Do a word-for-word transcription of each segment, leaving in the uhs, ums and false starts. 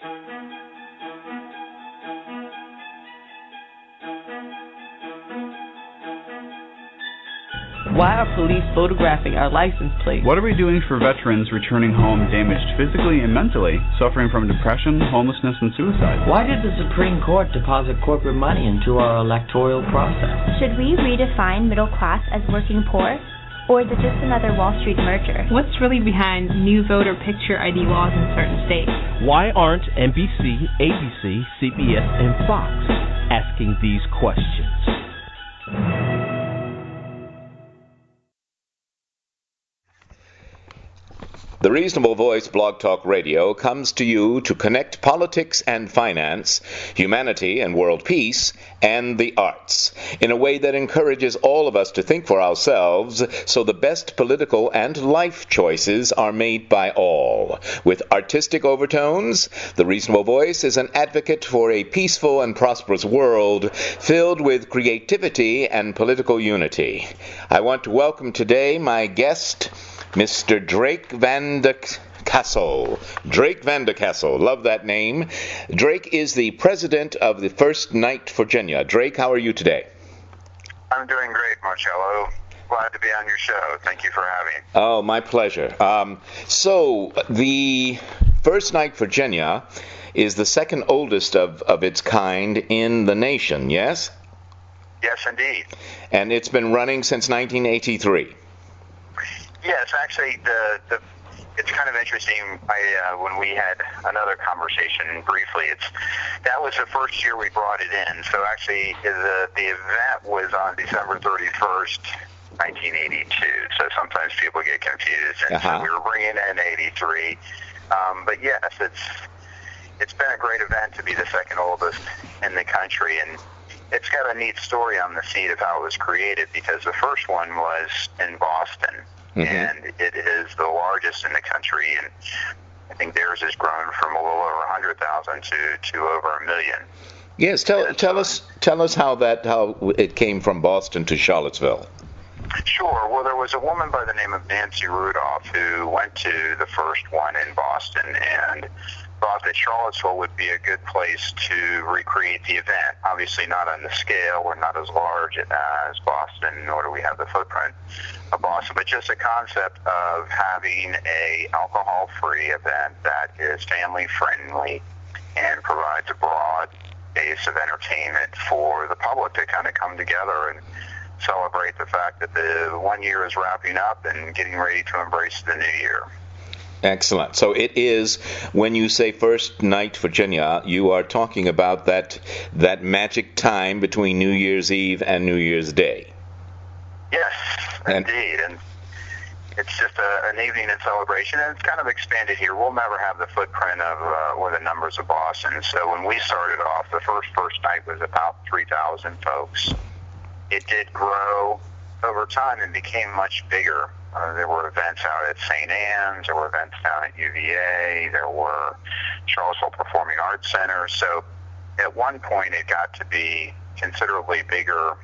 Why are police photographing our license plates? What are we doing for veterans returning home damaged physically and mentally, suffering from depression, homelessness, and suicide? Why did the Supreme Court deposit corporate money into our electoral process? Should we redefine middle class as working poor? Or is it just another Wall Street merger? What's really behind new voter picture I D laws in certain states? Why aren't N B C, A B C, C B S, and Fox asking these questions? The Reasonable Voice Blog Talk Radio comes to you to connect politics and finance, humanity and world peace, and the arts in a way that encourages all of us to think for ourselves so the best political and life choices are made by all. With artistic overtones, The Reasonable Voice is an advocate for a peaceful and prosperous world filled with creativity and political unity. I want to welcome today my guest, Mister Drake Van de Castle. Drake Van de Castle. Love that name. Drake is the president of the First Night Virginia. Drake, how are you today? I'm doing great, Marcello. Glad to be on your show. Thank you for having me. Oh, my pleasure. Um, so, the First Night Virginia is the second oldest of, of its kind in the nation, yes? Yes, indeed. And it's been running since nineteen eighty-three. Yes, actually, the, the it's kind of interesting. I uh, when we had another conversation briefly, it's that was the first year we brought it in. So actually, the the event was on December thirty-first, nineteen eighty-two. So sometimes people get confused, and uh-huh. so we were bringing in eighty-three. Um, but yes, it's it's been a great event to be the second oldest in the country, and it's got a neat story on the seat of how it was created, because the first one was in Boston. Mm-hmm. And it is the largest in the country, and I think theirs has grown from a little over one hundred thousand to, to over a million. Yes, tell tell us tell us how that how it came from Boston to Charlottesville. Sure. Well, there was a woman by the name of Nancy Rudolph who went to the first one in Boston and thought that Charlottesville would be a good place to recreate the event. Obviously not on the scale, we're not as large as Boston, nor do we have the footprint of Boston, but just a concept of having a alcohol-free event that is family-friendly and provides a broad base of entertainment for the public to kind of come together and celebrate the fact that the one year is wrapping up and getting ready to embrace the new year. Excellent. So it is, when you say First Night Virginia, you are talking about that that magic time between New Year's Eve and New Year's Day. Yes, and, indeed. And it's just a, an evening in celebration, and it's kind of expanded here. We'll never have the footprint of uh, or the numbers of Boston. So when we started off, the first first night was about three thousand folks. It did grow over time and became much bigger. Uh, there were events out at Saint Anne's, there were events down at U V A, there were Charlottesville Performing Arts Center. So at one point it got to be considerably bigger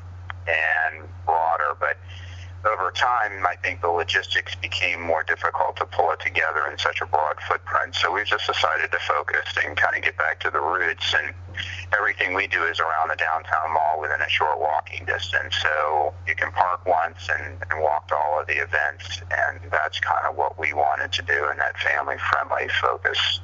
and broader, but over time I think the logistics became more difficult to pull it together in such a broad footprint. So we've just decided to focus and kind of get back to the roots, and everything we do is around the downtown mall within a short walking distance. So you can park once and, and walk to all of the events, and that's kind of what we wanted to do in that family-friendly focus.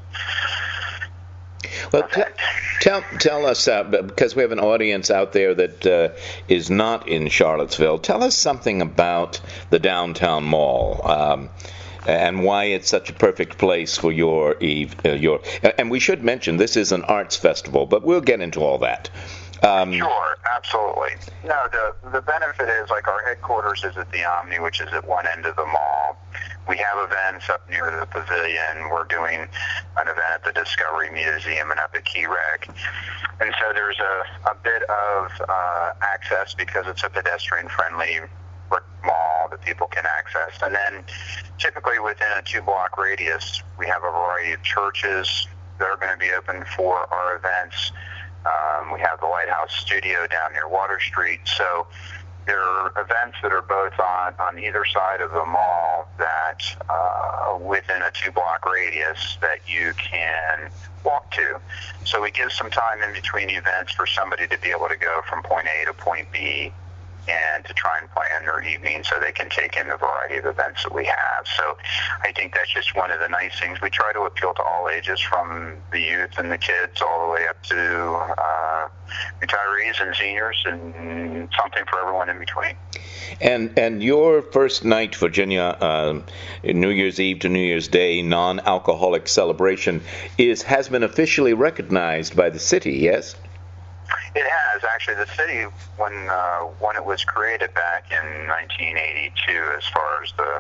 Well, t- tell tell us, uh, because we have an audience out there that uh, is not in Charlottesville, tell us something about the downtown mall. Um, and why it's such a perfect place for your eve, uh, your. And we should mention this is an arts festival, but we'll get into all that. Um, sure, absolutely. No, the the benefit is, like, our headquarters is at the Omni, which is at one end of the mall. We have events up near the Pavilion. We're doing an event at the Discovery Museum and up at Key Rec. And so there's a, a bit of uh, access because it's a pedestrian-friendly mall that people can access. And then typically within a two-block radius, we have a variety of churches that are going to be open for our events. Um, we have the Lighthouse Studio down near Water Street. So there are events that are both on, on either side of the mall that uh, within a two-block radius that you can walk to. So we give some time in between events for somebody to be able to go from point A to point B and to try and plan their evening so they can take in the variety of events that we have. So I think that's just one of the nice things. We try to appeal to all ages, from the youth and the kids all the way up to uh, retirees and seniors, and something for everyone in between. And and your first night, Virginia, uh, New Year's Eve to New Year's Day, non-alcoholic celebration is has been officially recognized by the city, yes? It has, actually. The city, when uh, when it was created back in nineteen eighty-two, as far as the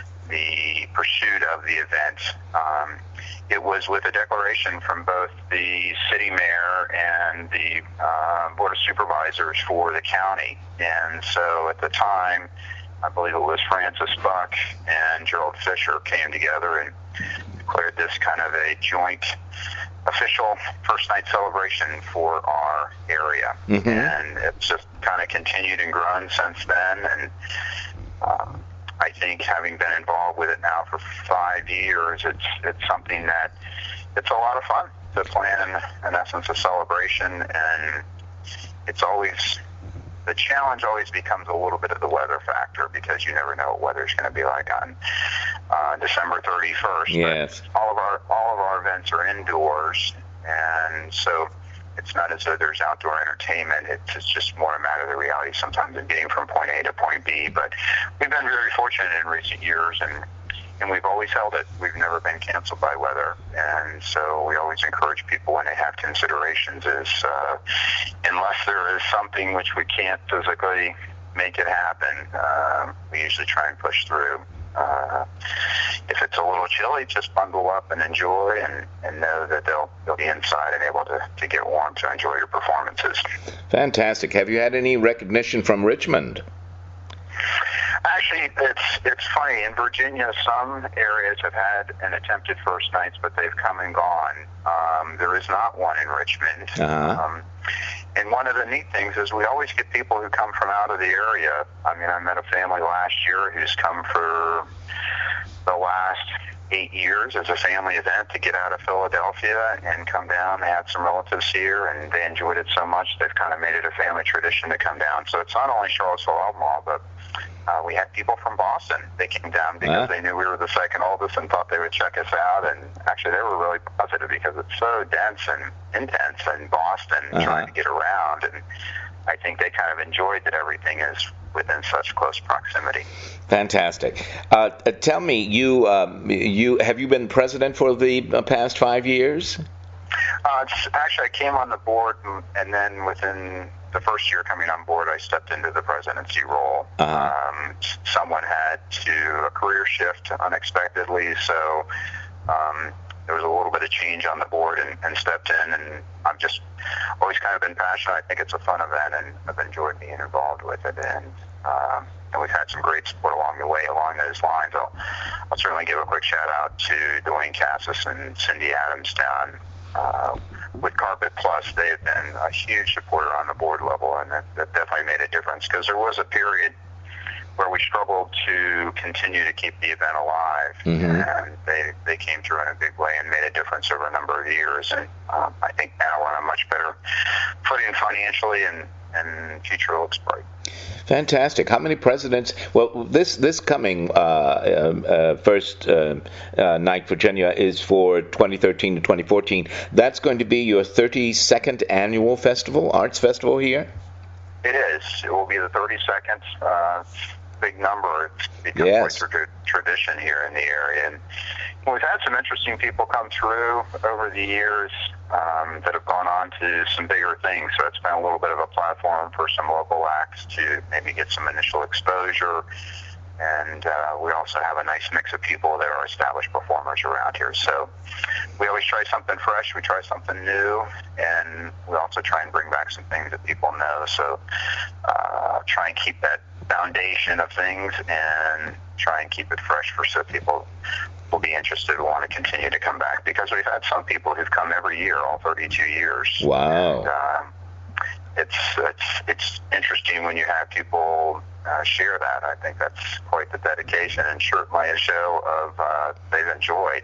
the pursuit of the event, um, it was with a declaration from both the city mayor and the uh, board of supervisors for the county. And so at the time, I believe it was Francis Buck and Gerald Fisher came together and declared this kind of a joint official first night celebration for our area. Mm-hmm. And it's just kind of continued and grown since then. And um, I think, having been involved with it now for five years, it's it's something that it's a lot of fun to plan, in, in essence, a celebration. And it's always, the challenge always becomes a little bit of the weather factor, because you never know what weather's going to be like on uh, December thirty-first. Yes. But all of our all of our events are indoors, and so it's not as though there's outdoor entertainment. It's, it's just more a matter of the reality sometimes of getting from point A to point B. But we've been very fortunate in recent years, and and we've always held it. We've never been canceled by weather, and so we always encourage people when they have considerations is, uh, unless there is something which we can't physically make it happen, uh, we usually try and push through. Uh, if it's a little chilly, just bundle up and enjoy, and, and know that they'll they'll be inside and able to, to get warm to enjoy your performances. Fantastic. Have you had any recognition from Richmond? Actually, it's it's funny. In Virginia, some areas have had an attempted first nights, but they've come and gone. Um, there is not one in Richmond. Uh-huh. Um, and one of the neat things is we always get people who come from out of the area. I mean, I met a family last year who's come for the last eight years as a family event to get out of Philadelphia and come down. They had some relatives here, and they enjoyed it so much they've kind of made it a family tradition to come down. So it's not only Charlottesville Albemarle, but uh, we had people from Boston. They came down because uh-huh. they knew we were the second oldest and thought they would check us out. And actually, they were really positive because it's so dense and intense in Boston, uh-huh. trying to get around. And I think they kind of enjoyed that everything is within such close proximity. Fantastic. Uh, tell me, you um, you have you been president for the past five years? Uh, it's, actually, I came on the board, and, and then within the first year coming on board, I stepped into the presidency role. Uh-huh. Um, someone had to a career shift unexpectedly, so um, there was a little bit of change on the board, and, and stepped in, and I've just always kind of been passionate. I think it's a fun event, and I've enjoyed being involved with it, and um, and we've had some great support along the way along those lines. I'll, I'll certainly give a quick shout out to Dwayne Cassis and Cindy Adams down uh, with Carpet Plus. They've been a huge supporter on the board level, and that, that definitely made a difference, because there was a period where we struggled to continue to keep the event alive, mm-hmm. and they they came through in a big way and made a difference over a number of years. And um, I think now we're on a much better footing financially, and, and future looks bright. Fantastic. How many presidents? Well, this this coming uh, uh, first uh, uh, night, Virginia, is for twenty thirteen to twenty fourteen. That's going to be your thirty-second annual festival, arts festival here? It is. It will be the thirty-second. Uh, big number. It's become yes. quite a tradition here in the area. And we've had some interesting people come through over the years um, that have gone on to some bigger things. So it's been a little bit of a platform for some local acts to maybe get some initial exposure. And uh, we also have a nice mix of people that are established performers around here. So we always try something fresh. We try something new. And we also try and bring back some things that people know. So uh, try and keep that foundation of things and try and keep it fresh for so people will be interested and want to continue to come back, because we've had some people who've come every year, all thirty-two years. Wow. And, uh, it's, it's, it's interesting when you have people uh, share that. I think that's quite the dedication, and certainly a show of uh, they've enjoyed.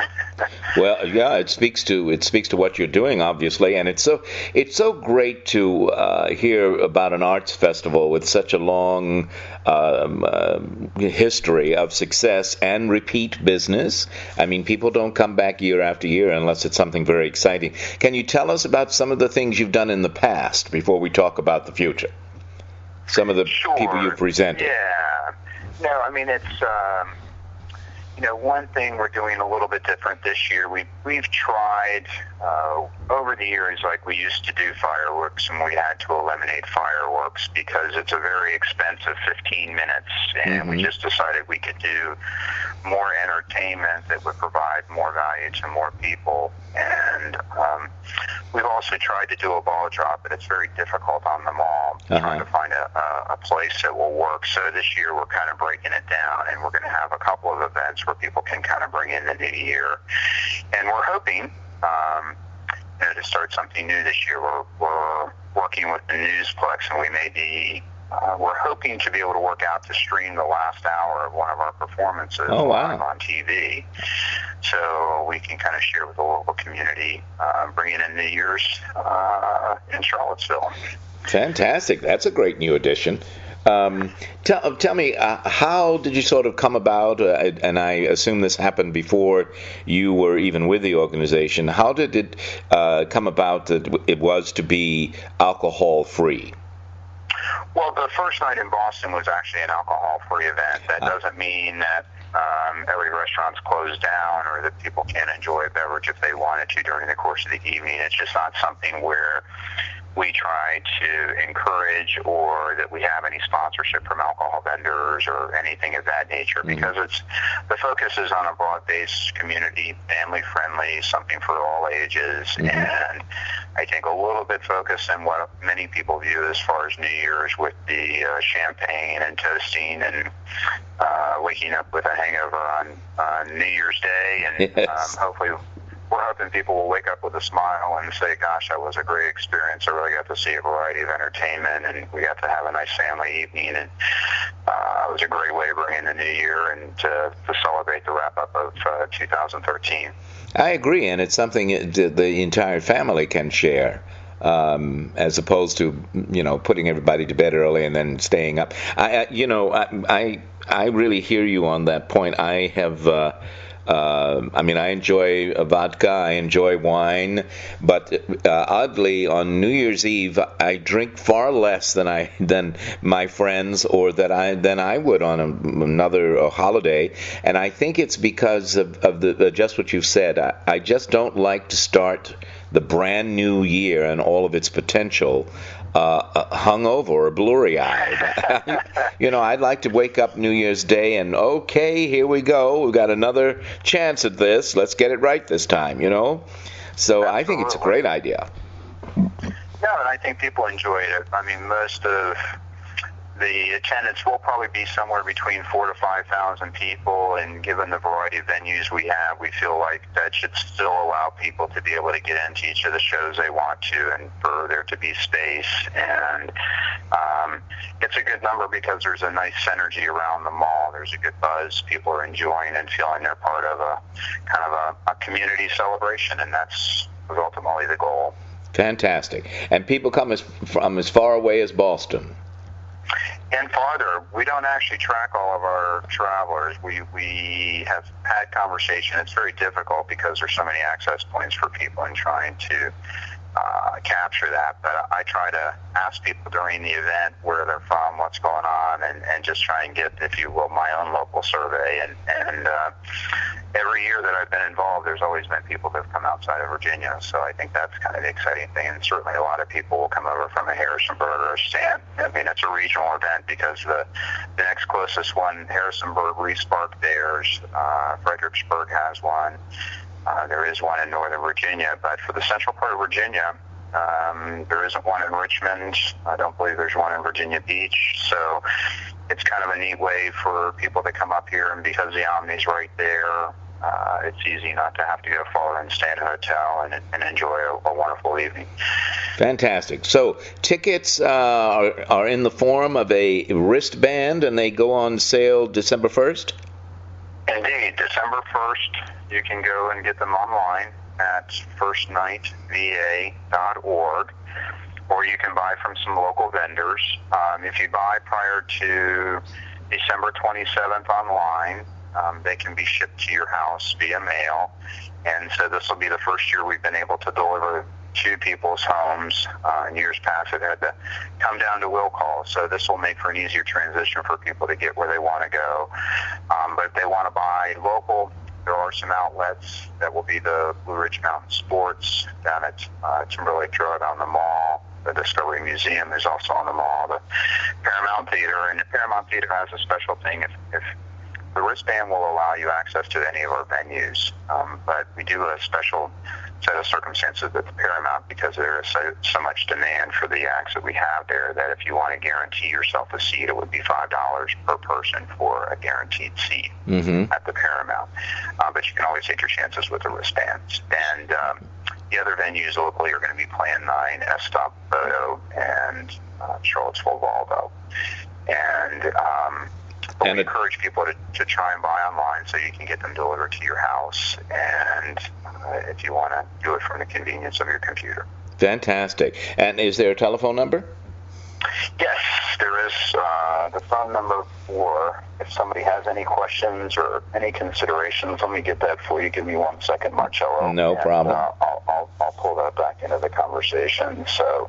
Well, yeah, it speaks to it speaks to what you're doing, obviously, and it's so it's so great to uh, hear about an arts festival with such a long um, uh, history of success and repeat business. I mean, people don't come back year after year unless it's something very exciting. Can you tell us about some of the things you've done in the past before we talk about the future? Some of the sure. people you've presented. Yeah. No, I mean, it's, um, you know, one thing we're doing a little bit different this year. We, we've tried uh, over the years, like we used to do fireworks, and we had to eliminate fireworks because it's a very expensive fifteen minutes, and mm-hmm. we just decided we could do more entertainment that would provide more value to more people. And um, we've also tried to do a ball drop, but it's very difficult on the mall, uh-huh. trying to find a, a, a place that will work. So this year we're kind of breaking it down, and we're going to have a couple of events where people can kind of bring in the new year. And we're hoping um, you know, to start something new this year. We're, we're working with the Newsplex, and we may be Uh, we're hoping to be able to work out to stream the last hour of one of our performances oh, wow. live on T V, so we can kind of share with the local community, uh, bringing in New Year's uh, in Charlottesville. Fantastic. That's a great new addition. Um, tell, tell me, uh, how did you sort of come about, uh, and I assume this happened before you were even with the organization, how did it uh, come about that it was to be alcohol-free? Well, the first night in Boston was actually an alcohol-free event. That doesn't mean that um, every restaurant's closed down or that people can't enjoy a beverage if they wanted to during the course of the evening. It's just not something where we try to encourage or that we have any sponsorship from alcohol vendors or anything of that nature, mm-hmm. because it's the focus is on a broad-based community, family-friendly, something for all ages, mm-hmm. and I think a little bit focused on what many people view as far as New Year's with the uh, champagne and toasting and uh, waking up with a hangover on uh, New Year's Day, and yes. um, hopefully we're hoping people will wake up with a smile and say, gosh, that was a great experience. I really got to see a variety of entertainment, and we got to have a nice family evening, and uh, it was a great way to bring in the new year and to, to celebrate the wrap-up of uh, two thousand thirteen. I agree, and it's something that the entire family can share. Um, as opposed to, you know, putting everybody to bed early and then staying up. I, I you know, I, I I really hear you on that point. I have, uh, uh, I mean, I enjoy vodka, I enjoy wine, but uh, oddly, on New Year's Eve, I drink far less than I than my friends or that I than I would on a, another uh, holiday, and I think it's because of, of the uh, just what you've said. I, I just don't like to start the brand new year and all of its potential uh, hungover or blurry-eyed. You know, I'd like to wake up New Year's Day and, okay, here we go. We've got another chance at this. Let's get it right this time, you know? So Absolutely. I think it's a great idea. Yeah, and I think people enjoyed it. I mean, most of the attendance will probably be somewhere between four to five thousand people, and given the variety of venues we have, we feel like that should still allow people to be able to get into each of the shows they want to, and for there to be space. And um, it's a good number because there's a nice synergy around the mall. There's a good buzz. People are enjoying and feeling they're part of a kind of a, a community celebration, and that's ultimately the goal. Fantastic. And people come as, from as far away as Boston. And farther. We don't actually track all of our travelers. We we have had conversation. It's very difficult because there's so many access points for people in trying to uh, capture that. But I try to ask people during the event where they're from, what's going on, and, and just try and get, if you will, my own local survey. And, and uh, every year that I've been involved, there's always been people that have come outside of Virginia. So I think that's kind of the exciting thing. And certainly a lot of people will come over from a Harrisonburg or a Stan. I mean, it's a regional event because the, the next closest one, Harrisonburg, re-sparked theirs. Uh, Fredericksburg has one. Uh, there is one in Northern Virginia. But for the central part of Virginia, um, there isn't one in Richmond. I don't believe there's one in Virginia Beach. So it's kind of a neat way for people to come up here, and because the Omni's right there, uh, it's easy not to have to go far and stay in a hotel and, and enjoy a, a wonderful evening. Fantastic. So tickets uh, are, are in the form of a wristband, and they go on sale December first? Indeed. December first, you can go and get them online at first night v a dot org, or you can buy from some local vendors. Um, if you buy prior to December twenty-seventh online, um, they can be shipped to your house via mail. And so this will be the first year we've been able to deliver to people's homes. Uh, in years past, it had to come down to will call. So this will make for an easier transition for people to get where they want to go. Um, but if they want to buy local, there are some outlets that will be the Blue Ridge Mountain Sports down at uh, Timberlake Road on the mall. The Discovery Museum is also on the mall. The Paramount Theater, and the Paramount Theater has a special thing. If, if the wristband will allow you access to any of our venues, um, but we do a special set of circumstances at the Paramount because there is so, so much demand for the acts that we have there that if you want to guarantee yourself a seat, it would be five dollars per person for a guaranteed seat mm-hmm. at the Paramount. Uh, but you can always take your chances with the wristbands. And um, the other venues locally are going to be Plan nine, S-Stop Photo, and uh, Charlottesville Volvo. And um, but and we encourage people to, to try and buy online so you can get them delivered to your house, and uh, if you want to do it from the convenience of your computer. Fantastic. And is there a telephone number? Yes, there is. Uh, the phone number for if somebody has any questions or any considerations, let me get that for you. Give me one second, Marcello. No and, problem. Uh, I'll, I'll, I'll pull that back into the conversation. So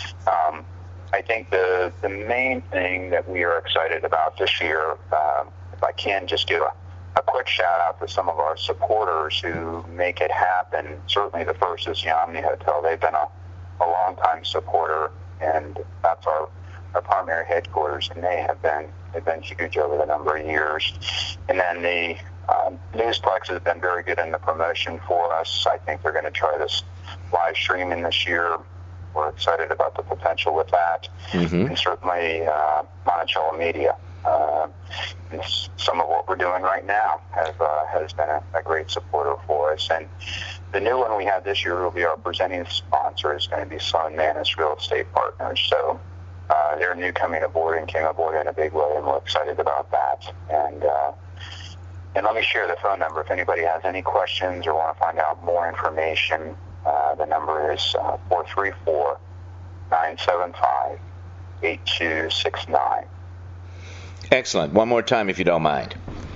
um, I think the, the main thing that we are excited about this year, um, if I can just give a, a quick shout out to some of our supporters who make it happen. Certainly the first is the Omni Hotel. They've been a, a long-time supporter, and that's our, our primary headquarters, and they have been they've been huge over the number of years. And then the um, Newsplex has been very good in the promotion for us. I think they're going to try this live streaming this year. We're excited about the potential with that. Mm-hmm. And certainly uh, Monticello Media. Uh, and some of what we're doing right now have, uh, has been a, a great supporter for us. And the new one we have this year will be our presenting sponsor. Is going to be Sloan Manus Real Estate Partners. So uh, they're new coming aboard and came aboard in a big way, and we're excited about that. And uh, and let me share the phone number if anybody has any questions or want to find out more information. Uh, the number is uh, four three four, nine seven five, eight two six nine. Excellent. One more time, if you don't mind.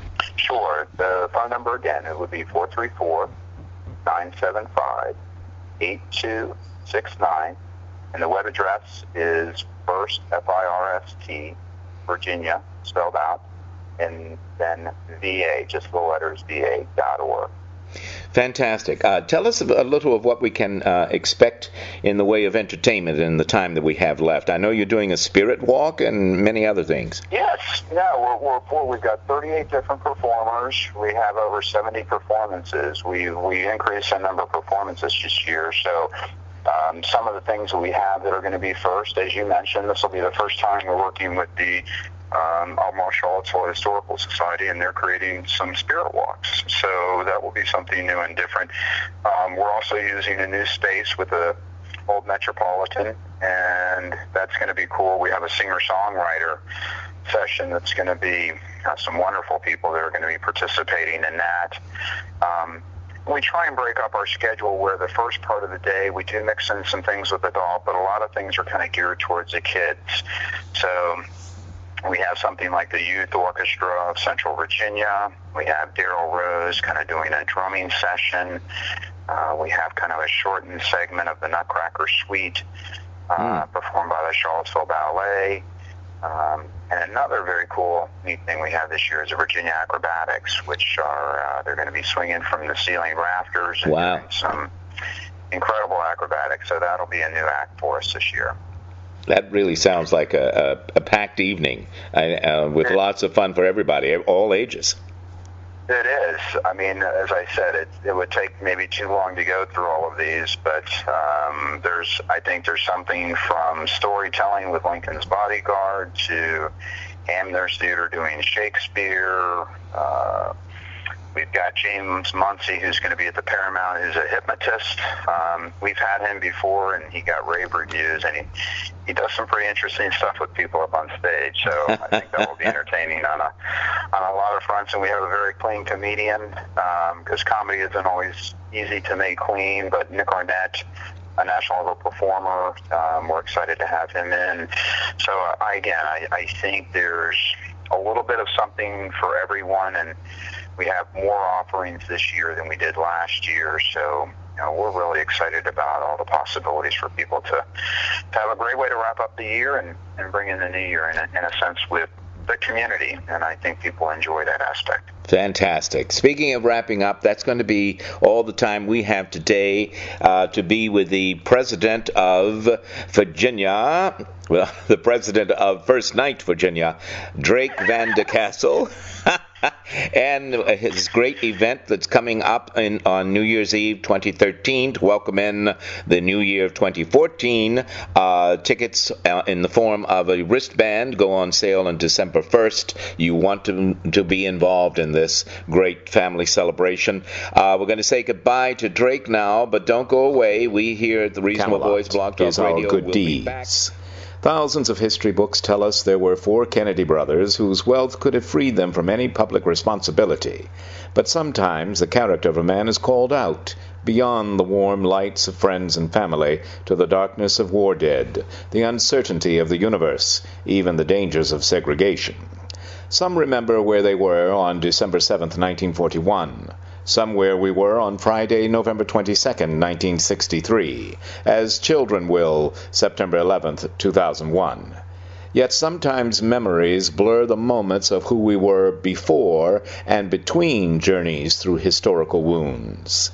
Sure. The phone number again, it would be four three four, nine seven five, eight two six nine. And the web address is first, F I R S T, Virginia, spelled out, and then V A, just the letters V A dot org. Fantastic. Uh, tell us a little of what we can uh, expect in the way of entertainment in the time that we have left. I know you're doing a spirit walk and many other things. Yes. Yeah, we're, we're full. We've got thirty-eight different performers. We have over seventy performances. We we increased the number of performances this year. So um, some of the things that we have that are going to be first, as you mentioned, this will be the first time we're working with the Um, Albemarle Charlottesville Historical Society, and they're creating some spirit walks. So that will be something new and different. Um, we're also using a new space with the old Metropolitan, and that's going to be cool. We have a singer-songwriter session that's going to be uh, some wonderful people that are going to be participating in that. Um, we try and break up our schedule where the first part of the day we do mix in some things with adult, but a lot of things are kind of geared towards the kids. So we have something like the Youth Orchestra of Central Virginia. We have Daryl Rose kind of doing a drumming session. Uh, we have kind of a shortened segment of the Nutcracker Suite uh, mm. performed by the Charlottesville Ballet. Um, and another very cool, neat thing we have this year is the Virginia Acrobatics, which are, uh, they're going to be swinging from the ceiling rafters and wow. doing some incredible acrobatics. So that'll be a new act for us this year. That really sounds like a, a, a packed evening uh, with it, lots of fun for everybody, all ages. It is. I mean, as I said, it, it would take maybe too long to go through all of these, but um, there's, I think there's something from storytelling with Lincoln's Bodyguard to Amherst Theater doing Shakespeare, uh, We've got James Muncie, who's going to be at the Paramount, who's a hypnotist. Um, we've had him before, and he got rave reviews, and he, he does some pretty interesting stuff with people up on stage. So I think that will be entertaining on a on a lot of fronts. And we have a very clean comedian, because um, comedy isn't always easy to make clean, but Nick Arnett, a national level performer, um, we're excited to have him in. So uh, I, again, I, I think there's a little bit of something for everyone, and we have more offerings this year than we did last year, so you know, we're really excited about all the possibilities for people to, to have a great way to wrap up the year and, and bring in the new year in a, in a sense with the community, and I think people enjoy that aspect. Fantastic. Speaking of wrapping up, that's going to be all the time we have today uh, to be with the president of Virginia, well, the president of First Night Virginia, Drake Van de Castle. And his great event that's coming up in, on New Year's Eve twenty thirteen to welcome in the new year of twenty fourteen. Uh, tickets uh, in the form of a wristband go on sale on December first. You want to, to be involved in this great family celebration. Uh, we're going to say goodbye to Drake now, but don't go away. We here at the Reasonable Camelot Voice Blog Talk is our Radio good will deeds. be back. Thousands of history books tell us there were four Kennedy brothers whose wealth could have freed them from any public responsibility. But sometimes the character of a man is called out, beyond the warm lights of friends and family, to the darkness of war dead, the uncertainty of the universe, even the dangers of segregation. Some remember where they were on December seventh, nineteen forty-one. Some where we were on Friday, November twenty-second, nineteen sixty-three, as children will September eleventh, two thousand one. Yet sometimes memories blur the moments of who we were before and between journeys through historical wounds.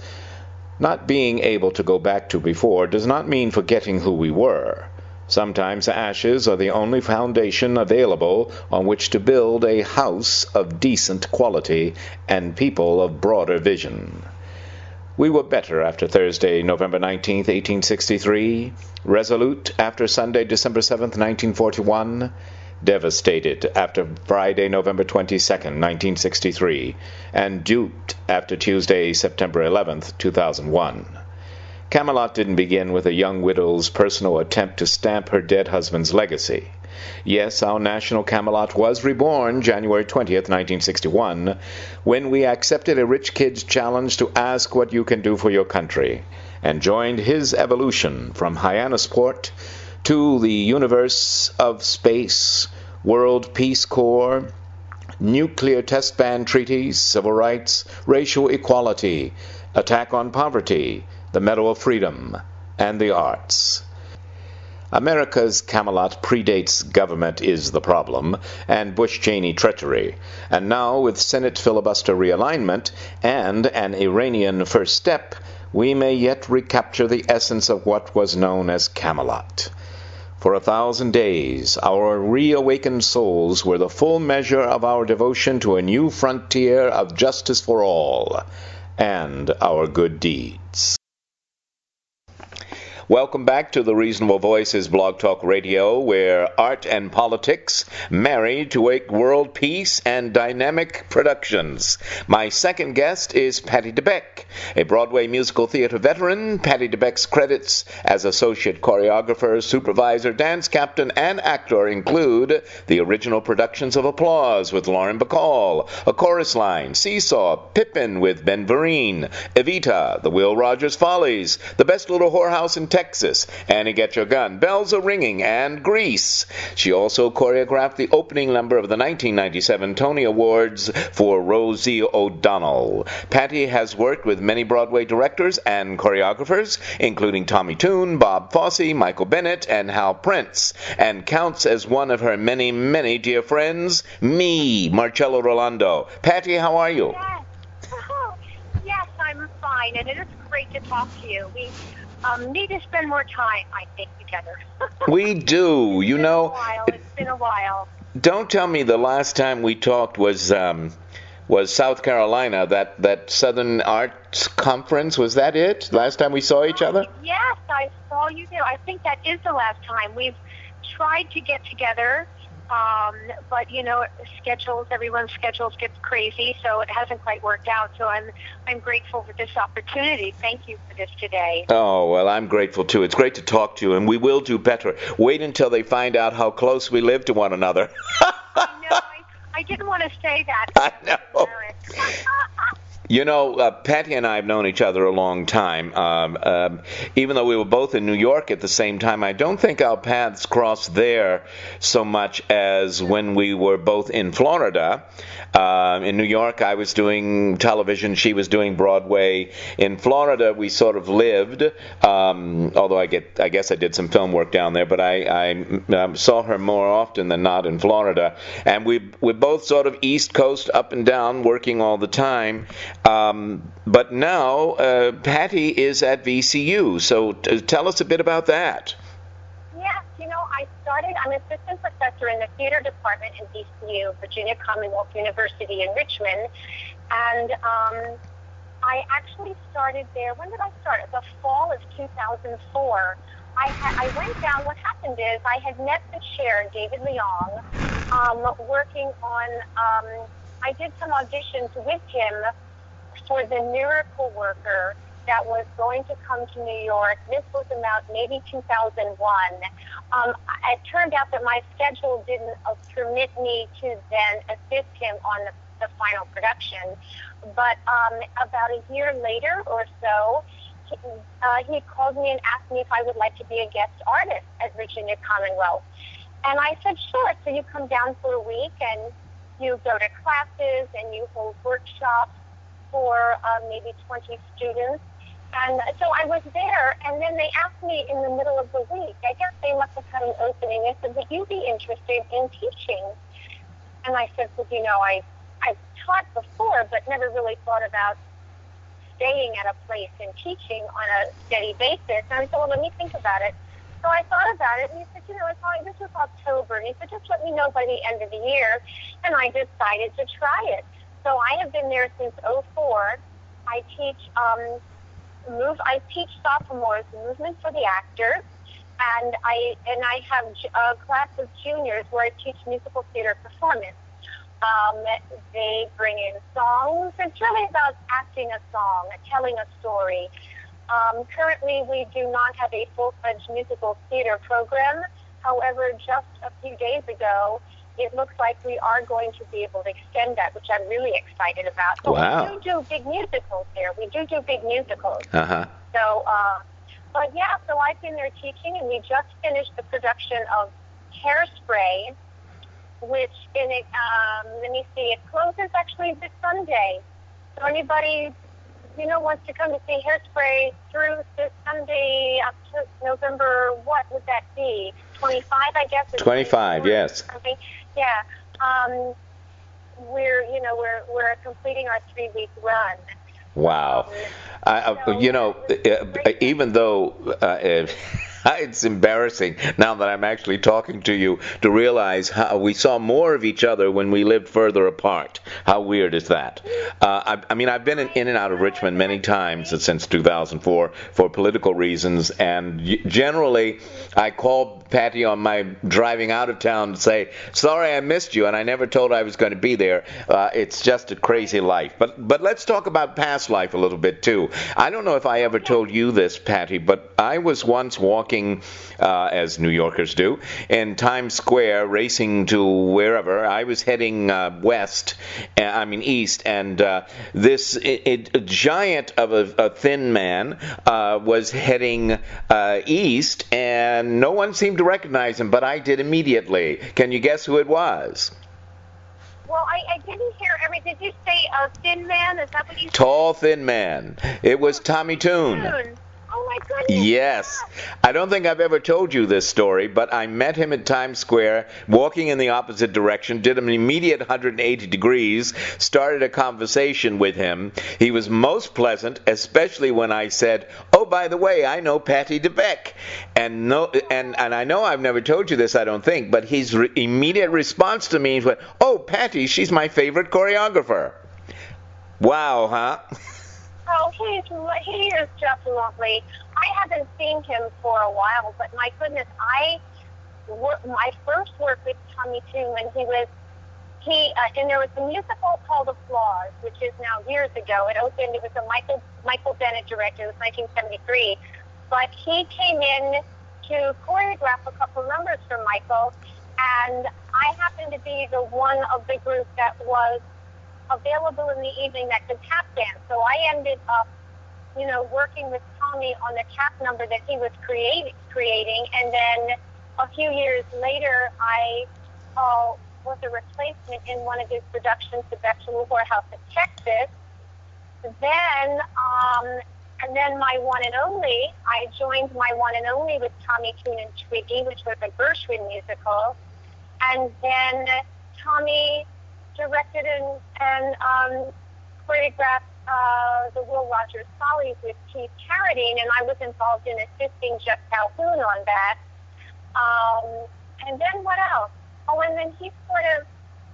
Not being able to go back to before does not mean forgetting who we were. Sometimes ashes are the only foundation available on which to build a house of decent quality and people of broader vision. We were better after Thursday, November nineteenth, eighteen sixty-three, resolute after Sunday, December seventh, nineteen forty-one, devastated after Friday, November twenty-second, nineteen sixty-three, and duped after Tuesday, September eleventh, two thousand one. Camelot didn't begin with a young widow's personal attempt to stamp her dead husband's legacy. Yes, our national Camelot was reborn January twentieth, nineteen sixty-one, when we accepted a rich kid's challenge to ask what you can do for your country, and joined his evolution from Hyannisport to the universe of space, World Peace Corps, nuclear test ban treaties, civil rights, racial equality, attack on poverty, the Medal of Freedom, and the arts. America's Camelot predates government is the problem, and Bush-Cheney treachery, and now with Senate filibuster realignment and an Iranian first step, we may yet recapture the essence of what was known as Camelot. For a thousand days, our reawakened souls were the full measure of our devotion to a new frontier of justice for all, and our good deeds. Welcome back to the Reasonable Voices Blog Talk Radio, where art and politics marry to wake world peace and dynamic productions. My second guest is Patti DeBeck, a Broadway musical theater veteran. Patti DeBeck's credits as associate choreographer, supervisor, dance captain, and actor include the original productions of Applause with Lauren Bacall, A Chorus Line, Seesaw, Pippin with Ben Vereen, Evita, The Will Rogers Follies, The Best Little Whorehouse in Texas, Annie Get Your Gun, Bells Are Ringing, and Grease. She also choreographed the opening number of the nineteen ninety-seven Tony Awards for Rosie O'Donnell. Patti has worked with many Broadway directors and choreographers, including Tommy Tune, Bob Fosse, Michael Bennett, and Hal Prince, and counts as one of her many, many dear friends, me, Marcello Rolando. Patti, how are you? Yes. Oh, yes, I'm fine, and it is great to talk to you. We Um, need to spend more time, I think, together. We do. You know, it's been a while. Don't tell me the last time we talked was um, was South Carolina, that, that Southern Arts Conference. Was that it? Last time we saw each other? Yes, I saw you there. I think that is the last time. We've tried to get together Um, but, you know, schedules, everyone's schedules get crazy, so it hasn't quite worked out. So I'm I'm grateful for this opportunity. Thank you for this today. Oh, well, I'm grateful, too. It's great to talk to you, and we will do better. Wait until they find out how close we live to one another. I know. I, I didn't want to say that. I know. You know, uh, Patty and I have known each other a long time. Um, um, even though we were both in New York at the same time, I don't think our paths crossed there so much as when we were both in Florida. Uh, in New York, I was doing television. She was doing Broadway. In Florida, we sort of lived, um, although I get, I guess I did some film work down there, but I, I um, saw her more often than not in Florida. And we, we're both sort of East Coast, up and down, working all the time. Um, but now uh, Patty is at V C U, so t- tell us a bit about that. Yes, you know, I started, I'm an assistant professor in the theater department in V C U, Virginia Commonwealth University in Richmond, and um, I actually started there, when did I start? The fall of two thousand four. I, ha- I went down, what happened is I had met the chair, David Leong, um, working on, um, I did some auditions with him for the Miracle Worker that was going to come to New York. This was about maybe two thousand one. Um, it turned out that my schedule didn't uh, permit me to then assist him on the, the final production. But um, about a year later or so, he, uh, he called me and asked me if I would like to be a guest artist at Virginia Commonwealth. And I said, sure. So you come down for a week and you go to classes and you hold workshops for uh, maybe twenty students. And so I was there, and then they asked me in the middle of the week, I guess they must have had an opening, they said, would you be interested in teaching? And I said, well, you know, I, I've taught before, but never really thought about staying at a place and teaching on a steady basis. And I said, well, let me think about it. So I thought about it, and he said, you know, it's only, this was October, and he said, just let me know by the end of the year. And I decided to try it. So I have been there since oh four. I teach um, move. I teach sophomores movement for the actors, and I and I have a class of juniors where I teach musical theater performance. Um, they bring in songs. It's really about acting a song, telling a story. Um, currently, we do not have a full-fledged musical theater program. However, just a few days ago, it looks like we are going to be able to extend that, which I'm really excited about. So wow. we do do big musicals there. We do do big musicals. Uh-huh. So, uh, but yeah, so I've been there teaching, and we just finished the production of Hairspray, which in it, um, let me see, it closes actually this Sunday. So anybody, you know, wants to come to see Hairspray through this Sunday up to November, what would that be? twenty-five, I guess? twenty-five, yes. Something. Yeah. Um, we're, you know, we're we're completing our three-week run. Wow. Um, I, so, you know, uh, even though uh, it's embarrassing now that I'm actually talking to you to realize how we saw more of each other when we lived further apart. How weird is that? Uh, I, I mean, I've been in, in and out of Richmond many times since two thousand four for political reasons, and generally I call Patty on my driving out of town to say, sorry I missed you, and I never told I was going to be there. Uh, it's just a crazy life. But but let's talk about past life a little bit, too. I don't know if I ever told you this, Patty, but I was once walking, uh, as New Yorkers do, in Times Square, racing to wherever. I was heading uh, west, uh, I mean east, and uh, this it, it, a giant of a, a thin man uh, was heading uh, east, and no one seemed to recognize him, but I did immediately. Can you guess who it was? Well, I, I didn't hear everything. Did you say a thin man? Is that what you said? Tall, thin man. It was Tommy Tune. Tune. Oh, my goodness. Yes. I don't think I've ever told you this story, but I met him at Times Square, walking in the opposite direction, did an immediate one hundred eighty degrees, started a conversation with him. He was most pleasant, especially when I said, oh, by the way, I know Patty DeBeck. And no, and, and I know I've never told you this, I don't think, but his re- immediate response to me was, oh, Patty, she's my favorite choreographer. Wow, huh? Oh, he's, he is just lovely. I haven't seen him for a while, but my goodness, I wor- my first work with Tommy Tune when he was, he, uh, and there was a musical called Applause, which is now years ago. It opened, it was a Michael, Michael Bennett director, it was nineteen seventy-three. But he came in to choreograph a couple numbers for Michael, and I happened to be the one of the group that was available in the evening that could tap dance. So I ended up, you know, working with Tommy on the tap number that he was create, creating, and then a few years later, I uh, was a replacement in one of his productions, The Vegetable Whorehouse in Texas. Then, um, and then My One and Only, I joined My One and Only with Tommy Tune and Twiggy, which was a Gershwin musical. And then Tommy directed and, and um, choreographed uh, the Will Rogers Follies with Keith Carradine, and I was involved in assisting Jeff Calhoun on that. Um, and then what else? Oh, and then he sort of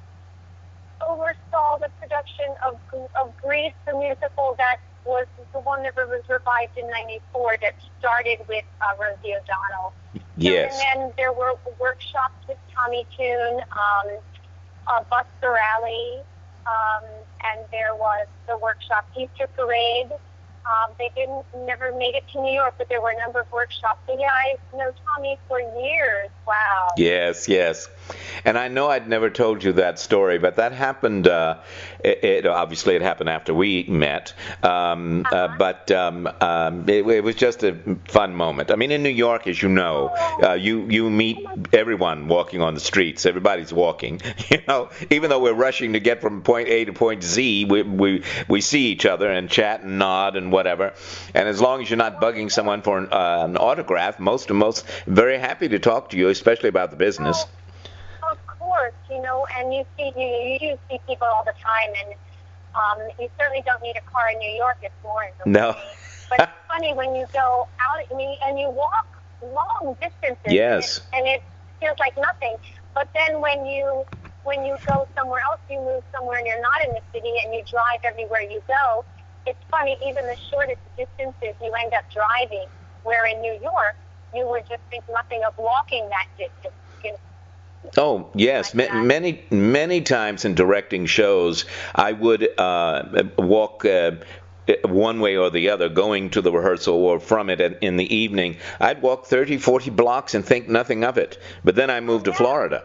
oversaw the production of of Grease, the musical that was the one that was revived in ninety-four that started with uh, Rosie O'Donnell. Yes. So, and then there were workshops with Tommy Tune, um, uh, Buster Alley, um, and there was the workshop Easter Parade. Um, they didn't never made it to New York, but there were a number of workshops. So yeah, I know Tommy for years. Wow. Yes, yes. And I know I'd never told you that story, but that happened, uh, it, it obviously it happened after we met, um, uh-huh. uh, but um, um, it, it was just a fun moment. I mean, in New York, as you know, uh, you, you meet everyone walking on the streets. Everybody's walking, you know, even though we're rushing to get from point A to point Z, we, we, we see each other and chat and nod and whatever. And as long as you're not bugging someone for an, uh, an autograph, most of most very happy to talk to you, especially about the business. Oh, of course, you know, and you see you, you do see people all the time, and um, you certainly don't need a car in New York. It's more in the No. But it's funny when you go out, I mean, and you walk long distances. Yes. And it, and it feels like nothing. But then when you when you go somewhere else, you move somewhere and you're not in the city, and you drive everywhere you go. It's funny, even the shortest distances you end up driving, where in New York, you would just think nothing of walking that distance. You know? Oh, yes. Like Ma- many, many times in directing shows, I would uh, walk uh, one way or the other, going to the rehearsal or from it in the evening. I'd walk thirty, forty blocks and think nothing of it. But then I moved to Florida.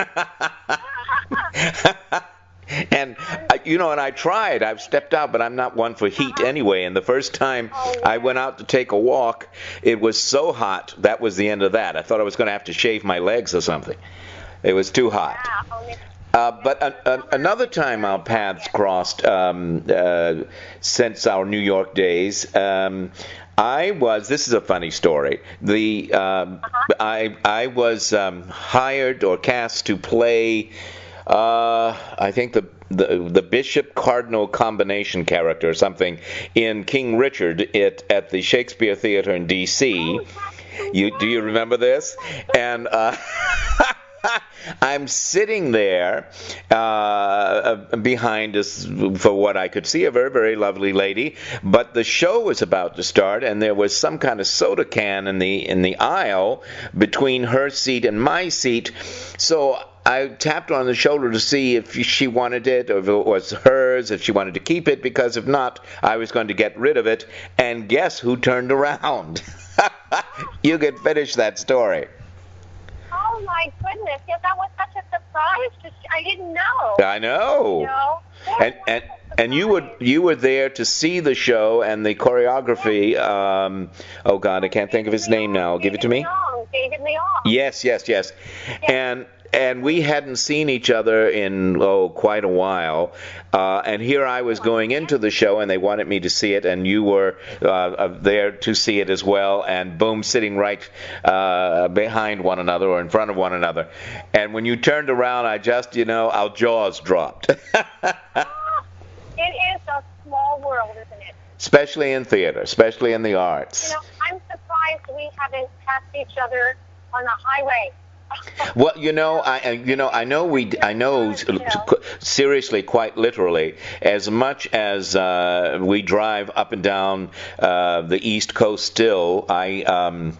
And, uh, you know, and I tried. I've stepped out, but I'm not one for heat uh-huh. anyway. And the first time oh, yeah. I went out to take a walk, it was so hot, that was the end of that. I thought I was going to have to shave my legs or something. It was too hot. Yeah. Uh, but a, a, another time our paths crossed um, uh, since our New York days, um, I was, this is a funny story, the um, uh-huh. I, I was um, hired or cast to play... Uh, I think the, the the bishop cardinal combination character or something in King Richard it, at the Shakespeare Theater in D C You do you remember this? And uh, I'm sitting there uh, behind us, for what I could see, a very, very lovely lady. But the show was about to start, and there was some kind of soda can in the in the aisle between her seat and my seat. So I tapped her on the shoulder to see if she wanted it, or if it was hers, if she wanted to keep it, because if not, I was going to get rid of it. And guess who turned around? You can finish that story. Oh, my goodness. Yeah, that was such a surprise. To, I didn't know. I know. You know? And, and, and you were you were there to see the show and the choreography. Um, oh, God, I can't think of his name now. Give it to me. David Leong. Yes, yes, yes. And... And we hadn't seen each other in, oh, quite a while. Uh, and here I was going into the show, and they wanted me to see it, and you were uh, there to see it as well. And boom, sitting right uh, behind one another or in front of one another. And when you turned around, I just, you know, our jaws dropped. It is a small world, isn't it? Especially in theater, especially in the arts. You know, I'm surprised we haven't passed each other on the highway. Well, you know, I you know I know we I know seriously, quite literally, as much as uh, we drive up and down uh, the East Coast still, I um,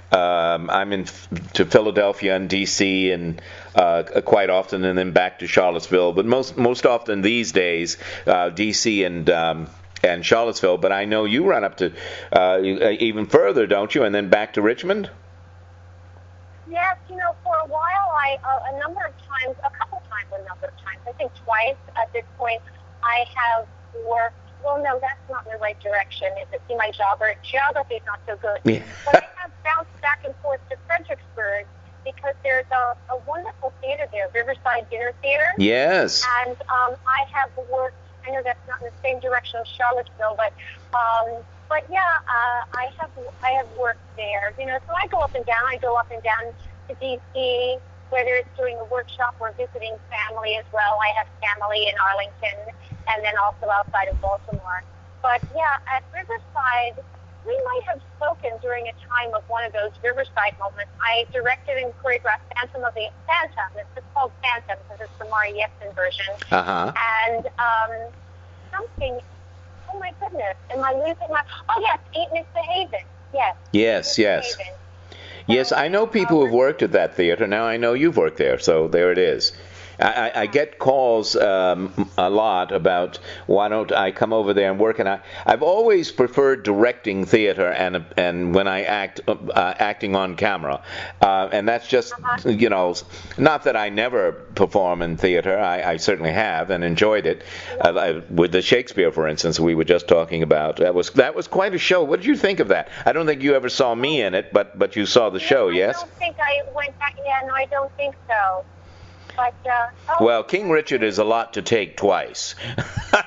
um, I'm in to Philadelphia and D C and uh, quite often, and then back to Charlottesville. But most most often these days, uh, D C and um, and Charlottesville. But I know you run up to uh, even further, don't you? And then back to Richmond. Yes, you know, for a while, I uh, a number of times, a couple times, a number of times, I think twice at this point, I have worked. Well, no, that's not in the right direction. Is it? See, my geography, geography is not so good. Yeah. But I have bounced back and forth to Fredericksburg because there's a, a wonderful theater there, Riverside Dinner Theater. Yes. And um, I have worked. I know that's not in the same direction as Charlottesville, but um, but yeah, uh, I have I have worked there. You know, so I go up and down. I go up and down to D C, whether it's doing a workshop or visiting family as well. I have family in Arlington and then also outside of Baltimore. But yeah, at Riverside, we might have spoken during a time of one of those Riverside moments. I directed and choreographed Phantom of the Phantom. It's just called Phantom because it's the Mari Yetsen version. Uh-huh. And um, something, oh my goodness, am I losing my, oh yes, Ain't Misbehavin'. Yes. Yes, yes. Yes, I know people who've worked at that theater. Now I know you've worked there, so there it is. I, I get calls um, a lot about why don't I come over there and work, and I, I've always preferred directing theater and and when I act uh, acting on camera, uh, and that's just uh-huh. you know, not that I never perform in theater. I, I certainly have and enjoyed it. Uh, I, with the Shakespeare, for instance, we were just talking about. That was that was quite a show. What did you think of that? I don't think you ever saw me in it, but but you saw the no, show, I yes? I don't think I went back. Yeah, no, I don't think so. But, uh, oh, well, King Richard is a lot to take twice. uh,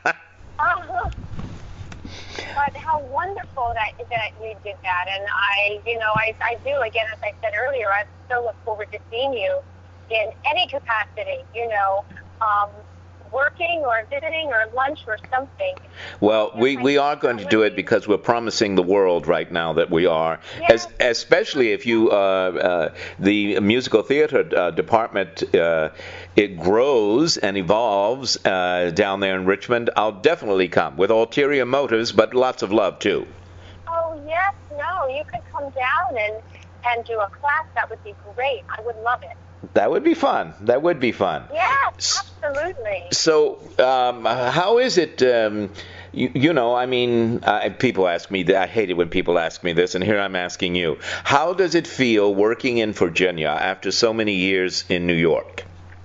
but how wonderful that that you did that, and I, you know, I, I do again, as I said earlier, I still look forward to seeing you in any capacity, you know, um, working or visiting or lunch or something. Well, we, we are going to do it because we're promising the world right now that we are, yes. As, especially if you, uh, uh, the musical theater uh, department, uh, it grows and evolves uh, down there in Richmond. I'll definitely come with ulterior motives, but lots of love too. Oh, yes, no, you could come down and, and do a class. That would be great. I would love it. That would be fun. That would be fun. Yes, absolutely. So, um, how is it, um, you, you know, I mean, uh, people ask me, I hate it when people ask me this, and here I'm asking you. How does it feel working in Virginia after so many years in New York?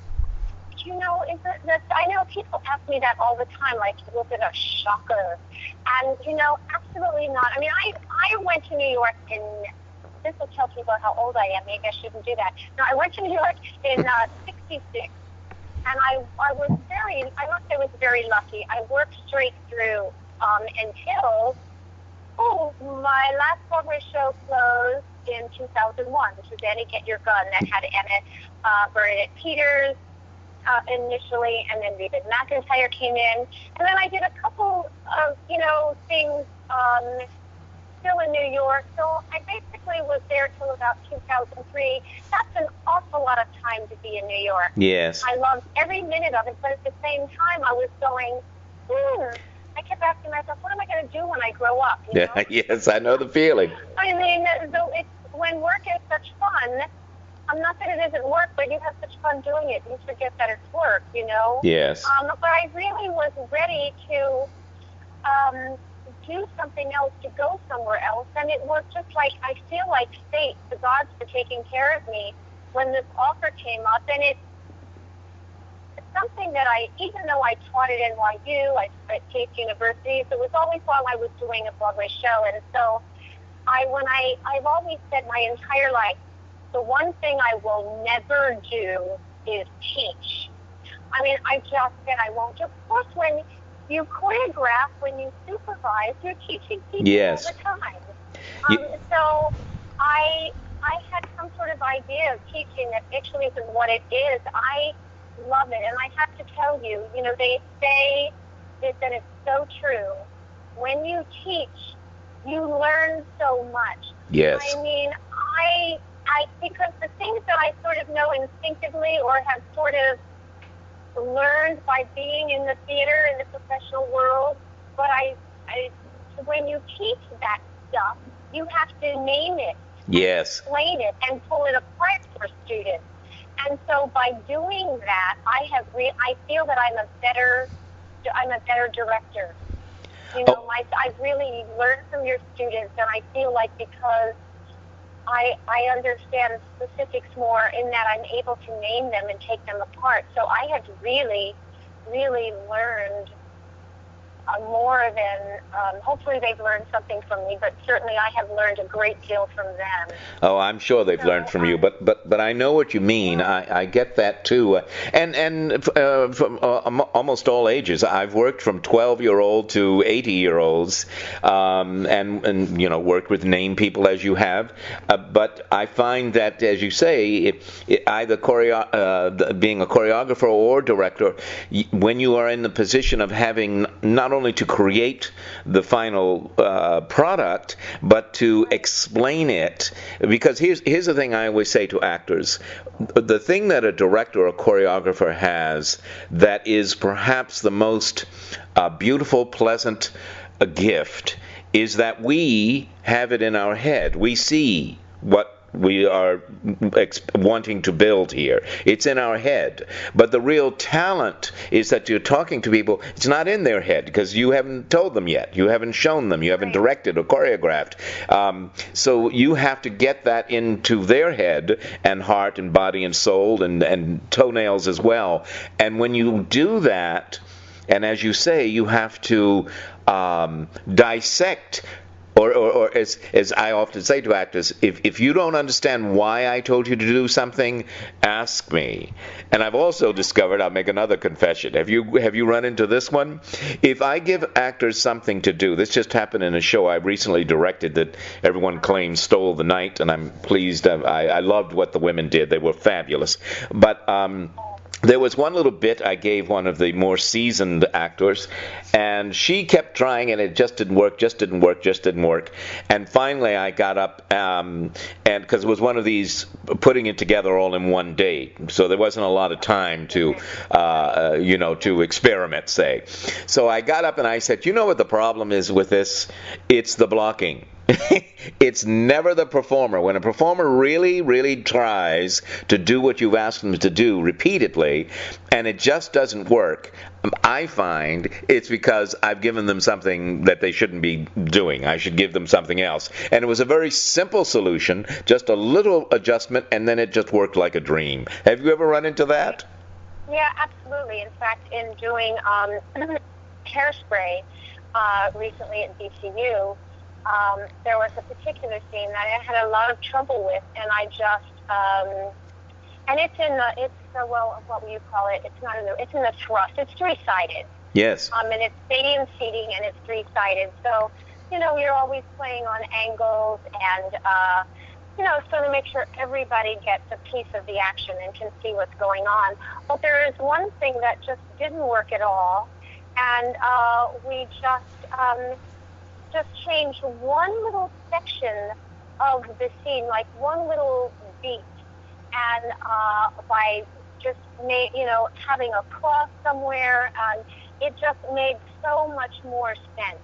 You know, it's a, that's, I know people ask me that all the time, like, was it a shocker? And, you know, absolutely not. I mean, I, I went to New York in... This will tell people how old I am. Maybe I shouldn't do that. No, I went to New York in uh, sixty-six, and I I was very, I must say, was very lucky. I worked straight through um, until, oh, my last Broadway show closed in two thousand one, which was Annie Get Your Gun. That had Anna uh, Bernadette Peters uh, initially, and then David McIntyre came in, and then I did a couple of, you know, things. Um, Still in New York, so I basically was there till about two thousand three. That's an awful lot of time to be in New York. Yes. I loved every minute of it, but at the same time, I was going, hmm, I kept asking myself, what am I going to do when I grow up? You know? Yeah, yes, I know the feeling. I mean, so it's, when work is such fun, I'm not that it isn't work, but you have such fun doing it, you forget that it's work, you know? Yes. Um, but I really was ready to... Um, do something else, to go somewhere else, and it was just like, I feel like fate, the gods were taking care of me when this offer came up, and it, it's something that I, even though I taught at N Y U, I at Case University, so it was always while I was doing a Broadway show, and so I, when I, I've always said my entire life, the one thing I will never do is teach. I mean, I just said I won't. Of course, when you choreograph, when you supervise, you're teaching people yes. all the time. Um, you, so I I had some sort of idea of teaching that actually isn't what it is. I love it, and I have to tell you, you know, they say this, and it's so true. When you teach, you learn so much. Yes. I mean, I I because the things that I sort of know instinctively or have sort of learned by being in the theater, in the professional world, but I, I, when you teach that stuff, you have to name it. Yes. Explain it and pull it apart for students. And so by doing that, I have re- I feel that I'm a better I'm a better director. You know, Oh. my, I've really learned from your students, and I feel like because I I understand specifics more in that I'm able to name them and take them apart. So I have really, really learned uh, more than, um, hopefully they've learned something from me, but certainly I have learned a great deal from them. Oh, I'm sure they've So, learned from you, um, but but but I know what you mean. I, I get that too, uh, and and uh, from uh, am- almost all ages. I've worked from twelve year old to eighty year olds, um, and and you know worked with name people as you have. Uh, but I find that, as you say, it, it, either choreo- uh, being a choreographer or director, y- when you are in the position of having not only to create the final uh, product, but to explain it. Because here's here's the thing I always say to actors: the thing that a director or a choreographer has that is perhaps the most uh, beautiful, pleasant uh, gift is that we have it in our head. We see what we are ex- wanting to build here. It's in our head. But the real talent is that you're talking to people, it's not in their head because you haven't told them yet. You haven't shown them. You haven't directed or choreographed. Um, so you have to get that into their head and heart and body and soul and, and toenails as well. And when you do that, and as you say, you have to um, dissect. Or, or, or as, as I often say to actors, if, if you don't understand why I told you to do something, ask me. And I've also discovered, I'll make another confession. Have you have you run into this one? If I give actors something to do, this just happened in a show I recently directed that everyone claims stole the night, and I'm pleased. I, I loved what the women did. They were fabulous. But um, there was one little bit I gave one of the more seasoned actors, and she kept trying, and it just didn't work, just didn't work, just didn't work. And finally I got up, um, and because it was one of these putting it together all in one day, so there wasn't a lot of time to, uh, you know, to experiment, say. So I got up and I said, you know what the problem is with this? It's the blocking. It's never the performer. When a performer really, really tries to do what you've asked them to do repeatedly, and it just doesn't work, I find it's because I've given them something that they shouldn't be doing. I should give them something else. And it was a very simple solution, just a little adjustment, and then it just worked like a dream. Have you ever run into that? Yeah, absolutely. In fact, in doing um, Hairspray uh, recently at D C U, um, there was a particular scene that I had a lot of trouble with, and I just, um, and it's in the, it's the, well, what will you call it? It's not in the, it's in the thrust. It's three-sided. Yes. Um, and it's stadium seating, and it's three-sided. So, you know, you're always playing on angles, and, uh, you know, so to make sure everybody gets a piece of the action and can see what's going on. But there is one thing that just didn't work at all, and uh, we just um, just changed one little section of the scene, like one little beat, and uh, by just made, you know, having a cross somewhere, and it just made so much more sense.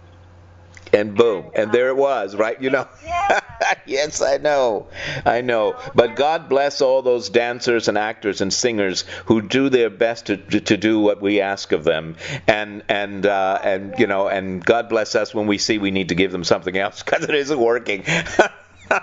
And boom, and, and there it was, right? You know. Yeah. Yes, I know, I know. But God bless all those dancers and actors and singers who do their best to to, to do what we ask of them, and and uh, and you know, and God bless us when we see we need to give them something else because it isn't working. uh,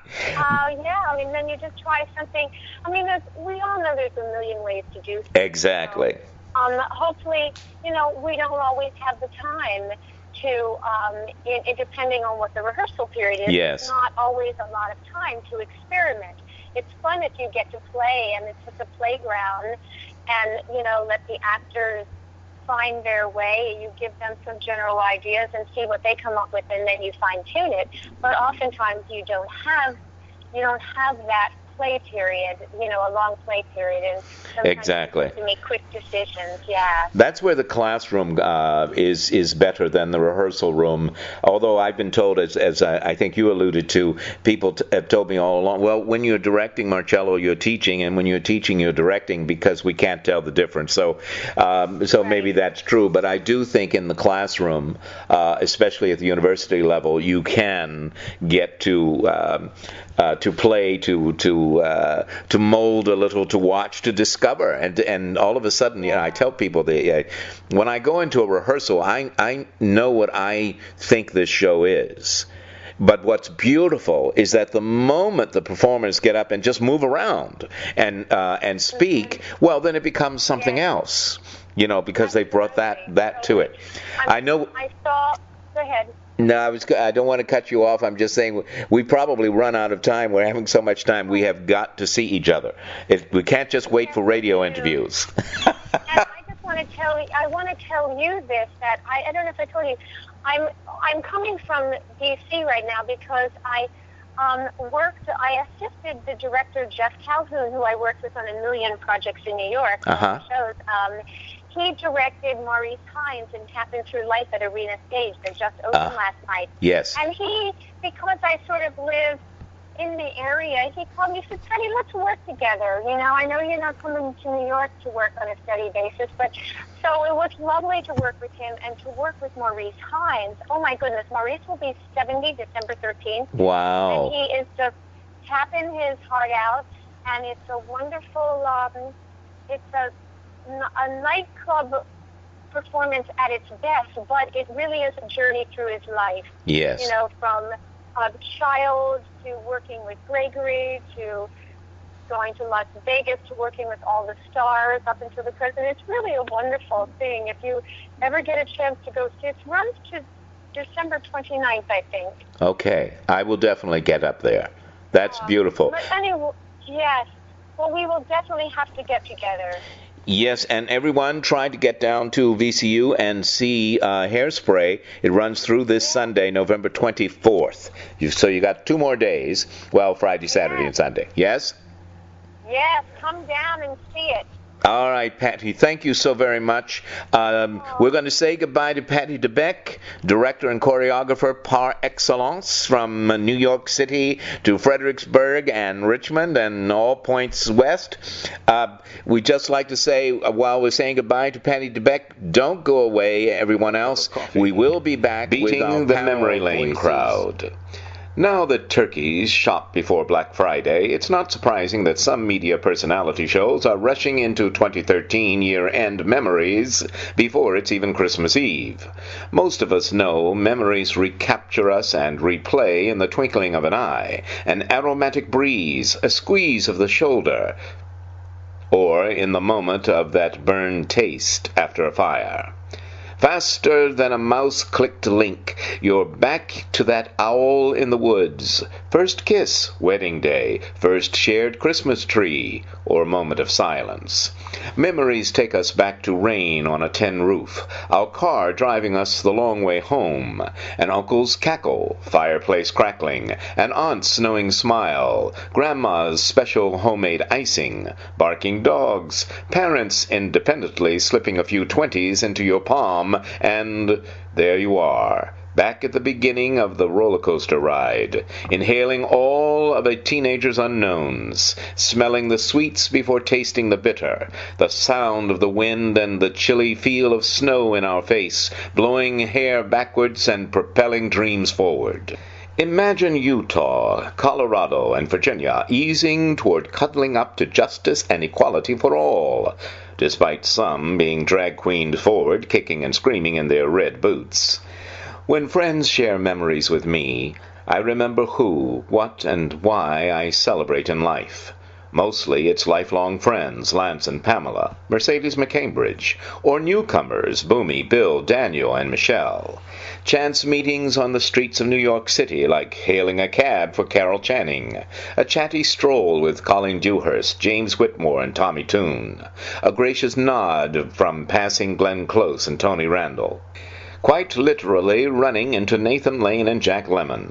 yeah, I mean, then you just try something. I mean, there's, we all know there's a million ways to do things. Exactly. So, um, hopefully, you know, we don't always have the time to, um, in, in, depending on what the rehearsal period is, yes. It's not always a lot of time to experiment. It's fun if you get to play, and it's just a playground, and, you know, let the actors find their way. You give them some general ideas and see what they come up with, and then you fine-tune it. But oftentimes you don't have, you don't have that play period, you know, a long play period, and sometimes Exactly. you have to make quick decisions. Yeah. That's where the classroom uh, is is better than the rehearsal room. Although I've been told, as as I, I think you alluded to, people t- have told me all along, well, when you're directing, Marcello, you're teaching, and when you're teaching, you're directing, because we can't tell the difference. So, um, so Right. maybe that's true. But I do think in the classroom, uh, especially at the university level, you can get to um, uh, to play, to to uh, to mold a little, to watch, to discover, and and all of a sudden, you know, I tell people that uh, when I go into a rehearsal, I I know what I think this show is. But what's beautiful is that the moment the performers get up and just move around and uh, and speak, well, then it becomes something Yeah. else, you know, because they brought that that to it. I'm, I know. I saw. Go ahead. No, I was. I don't want to cut you off. I'm just saying we probably run out of time. We're having so much time. We have got to see each other. It, we can't just wait for radio interviews. And I just want to tell you, I want to tell you this, that I, I don't know if I told you, I'm I'm coming from D C right now because I um, worked. I assisted the director Jeff Calhoun, who I worked with on a million projects in New York. Uh-huh. Shows. Um, he directed Maurice Hines in Tapping Through Life at Arena Stage that just opened Uh, last night. Yes. And he, because I sort of live in the area, he called me, he said, Patty, let's work together. You know, I know you're not coming to New York to work on a steady basis, but so it was lovely to work with him and to work with Maurice Hines. Oh, my goodness, Maurice will be seventy December thirteenth. Wow. And he is just tapping his heart out, and it's a wonderful, um, it's a, a nightclub performance at its best, but it really is a journey through his life. Yes. You know, from a child to working with Gregory to going to Las Vegas to working with all the stars up until the present. It's really a wonderful thing. If you ever get a chance to go see it, it runs to December twenty-ninth, I think. Okay. I will definitely get up there. That's Um, beautiful. But anyway, yes. Well, we will definitely have to get together. Yes, and everyone try to get down to V C U and see uh, Hairspray. It runs through this Sunday, November twenty-fourth. You, so you got two more days. Well, Friday, Saturday, and Sunday. Yes? Yes, come down and see it. All right, Patty, thank you so very much. Um, we're going to say goodbye to Patty DeBeck, director and choreographer par excellence, from uh, New York City to Fredericksburg and Richmond and all points west. Uh, we'd just like to say, uh, while we're saying goodbye to Patty DeBeck, don't go away, everyone else. We will be back Beating with our the panel memory of lane voices. crowd. Now that turkeys shop before Black Friday, it's not surprising that some media personality shows are rushing into twenty thirteen year-end memories before it's even Christmas Eve. Most of us know memories recapture us and replay in the twinkling of an eye, an aromatic breeze, a squeeze of the shoulder, or in the moment of that burned taste after a fire. Faster than a mouse-clicked link, you're back to that owl in the woods. First kiss, wedding day, first shared Christmas tree, or moment of silence. Memories take us back to rain on a tin roof, our car driving us the long way home, an uncle's cackle, fireplace crackling, an aunt's knowing smile, grandma's special homemade icing, barking dogs, parents independently slipping a few twenties into your palm, and there you are, back at the beginning of the roller coaster ride, inhaling all of a teenager's unknowns, smelling the sweets before tasting the bitter, the sound of the wind and the chilly feel of snow in our face, blowing hair backwards and propelling dreams forward. Imagine Utah, Colorado, and Virginia easing toward cuddling up to justice and equality for all, despite some being drag-queened forward, kicking and screaming in their red boots. When friends share memories with me, I remember who, what, and why I celebrate in life. Mostly it's lifelong friends, Lance and Pamela, Mercedes McCambridge, or newcomers, Boomy, Bill, Daniel, and Michelle. Chance meetings on the streets of New York City, like hailing a cab for Carol Channing, a chatty stroll with Colleen Dewhurst, James Whitmore, and Tommy Toon, a gracious nod from passing Glenn Close and Tony Randall. Quite literally running into Nathan Lane and Jack Lemmon.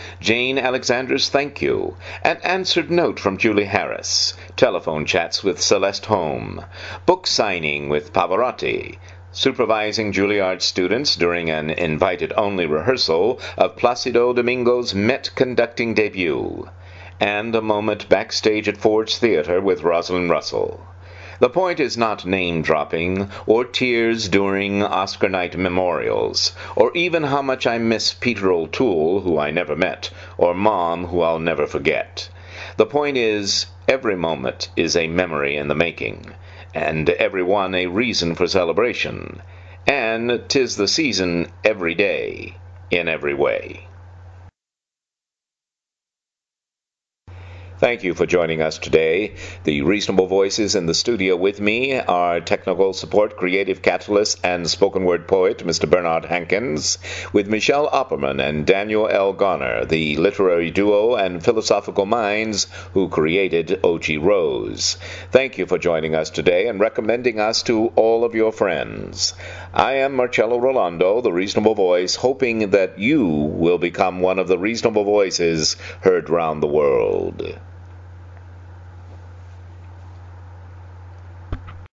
Jane Alexander's thank you, an answered note from Julie Harris, telephone chats with Celeste Holm, book signing with Pavarotti, supervising Juilliard students during an invited-only rehearsal of Placido Domingo's Met conducting debut, and a moment backstage at Ford's Theater with Rosalind Russell. The point is not name-dropping, or tears during Oscar night memorials, or even how much I miss Peter O'Toole, who I never met, or Mom, who I'll never forget. The point is, every moment is a memory in the making, and every one a reason for celebration, and 'tis the season every day, in every way. Thank you for joining us today. The Reasonable Voices in the studio with me are technical support, creative catalyst, and spoken word poet, Mister Bernard Hankins, with Michelle Opperman and Daniel L. Garner, the literary duo and philosophical minds who created O G Rose. Thank you for joining us today and recommending us to all of your friends. I am Marcello Rolando, the Reasonable Voice, hoping that you will become one of the reasonable voices heard round the world.